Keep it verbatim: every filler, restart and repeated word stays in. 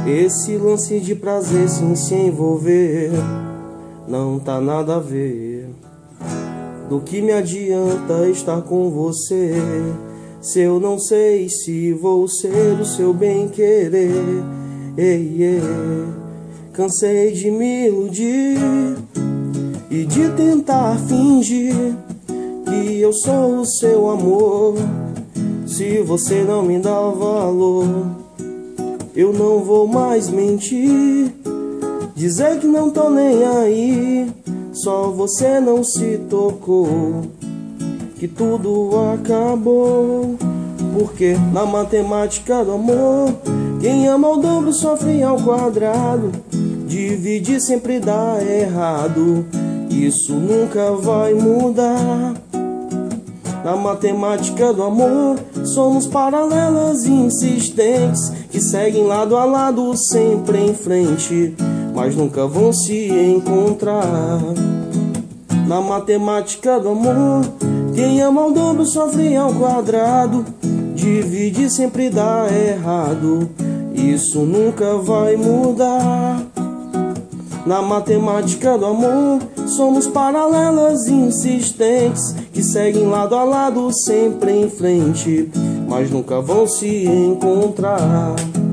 Esse lance de prazer sem se envolver não tá nada a ver. Do que me adianta estar com você se eu não sei se vou ser o seu bem-querer? Ei, ei, cansei de me iludir e de tentar fingir que eu sou o seu amor. Se você não me dá valor, eu não vou mais mentir, dizer que não tô nem aí. Só você não se tocou, que tudo acabou. Porque na matemática do amor, quem ama ao dobro sofre ao quadrado. Dividir sempre dá errado, isso nunca vai mudar. Na matemática do amor, somos paralelas e insistentes, que seguem lado a lado sempre em frente, mas nunca vão se encontrar. Na matemática do amor, quem ama ao dobro sofre ao quadrado. Dividir sempre dá errado, isso nunca vai mudar. Na matemática do amor, somos paralelas e insistentes, que seguem lado a lado sempre em frente, mas nunca vão se encontrar.